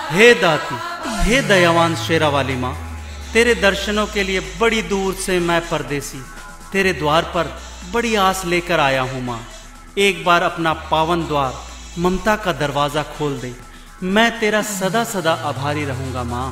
हे दाती, हे दयावान शेरा वाली माँ, तेरे दर्शनों के लिए बड़ी दूर से मैं परदेसी तेरे द्वार पर बड़ी आस लेकर आया हूँ माँ। एक बार अपना पावन द्वार ममता का दरवाज़ा खोल दे, मैं तेरा सदा सदा आभारी रहूँगा माँ।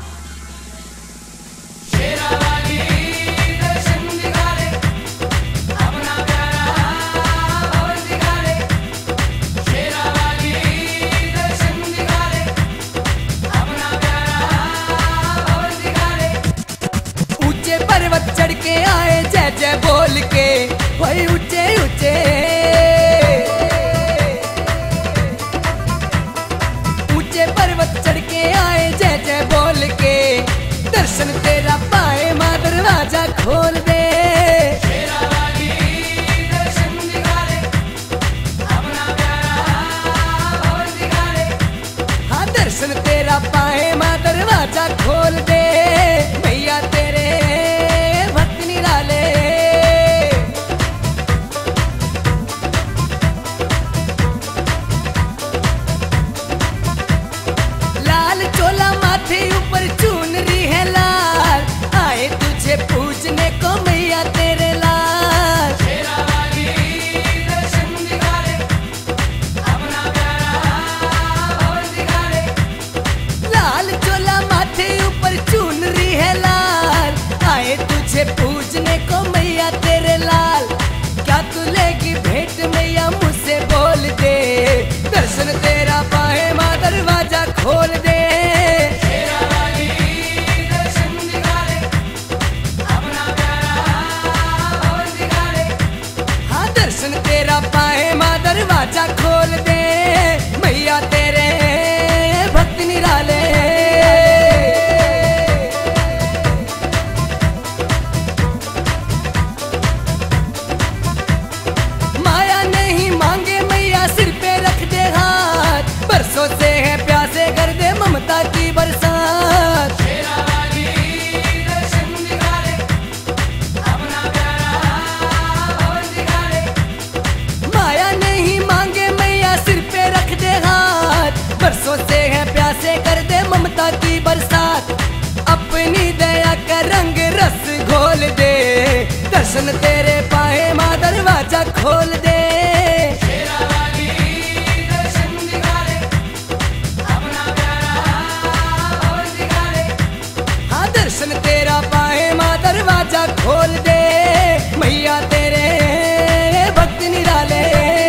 पर्वत चढ़ के आए जय जय बोल के, वही ऊंचे ऊंचे ऊंचे पर्वत चढ़ के आए जय जय बोल के। दर्शन तेरा पाए माँ दरवाजा खोल दे। दर्शन दिखा दे, अपना प्यारा बोल दिखा दे। हाँ दर्शन तेरा पाए माँ दरवाजा खोल दे। भैया तेरे ऊपर चुनरी है लाल, आए तुझे पूजने को मैया तेरे लाल। दर्शन दिखा दे, अपना प्यारा बोल दिखा दे। लाल चोला माथे ऊपर चुनरी है लाल, आए तुझे पूजने को मैया तेरे लाल। क्या तू लेगी भेंट मैया मुझसे बोल दे। दर्शन तेरा पाए माँ दरवाजा खोल दे। तेरा पाए माँ दरवाजा खोल दे। मैया तेरे भक्त निराले। माया नहीं मांगे मैया सिर पे रख दे हाथ, बरसों से है प्यासे कर दे ममता की बरसात। बरसों से है प्यासे कर दे ममता की बरसात। अपनी दया का रंग रस घोल दे। दर्शन तेरे पाए माँ दरवाजा खोल दे। दर्शन दिखा दे, अपना प्यारा बोल दिखा दे। हाँ दर्शन तेरा पाए माँ दरवाजा खोल दे। मैया तेरे भक्त निराले।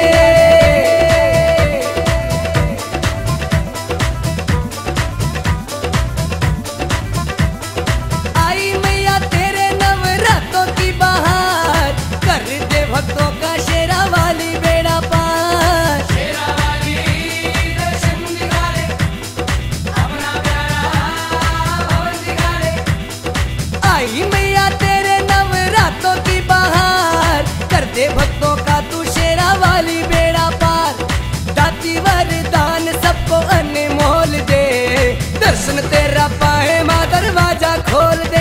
भक्तों का शेरा वाली बेड़ा पार। दर्शन दिखा दे, अपना प्यारा बोल दिखा दे। आई मैया तेरे नवरातों की बहार, कर दे भक्तों का तू शेरा वाली बेड़ा पार। दाती वरदान सबको अनमोल दे। दर्शन तेरा पाए माँ दरवाजा खोल दे।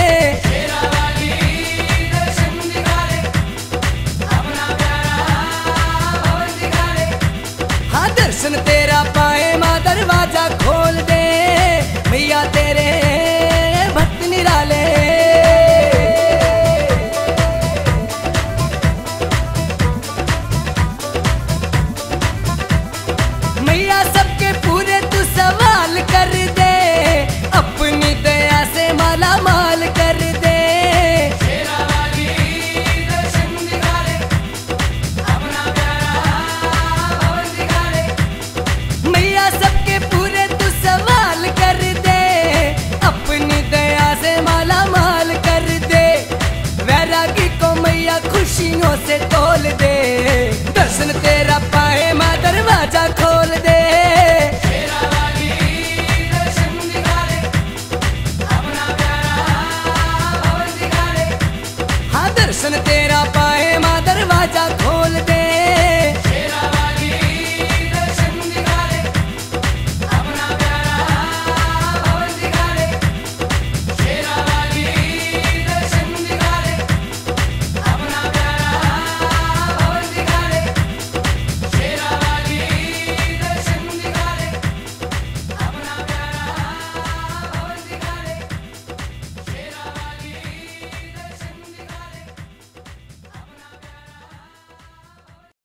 दर्शन तेरा पाए माँ दरवाजा खोल दे। मैया तेरे भक्त निराले। मैया सबके पूरे तू सवाल कर दे। अपनी दया से माला माल कर दे। सबके पूरे तू सवाल कर दे। अपनी दया से माला माल कर दे। वैरागी को मैया खुशियों से तोल दे। दर्शन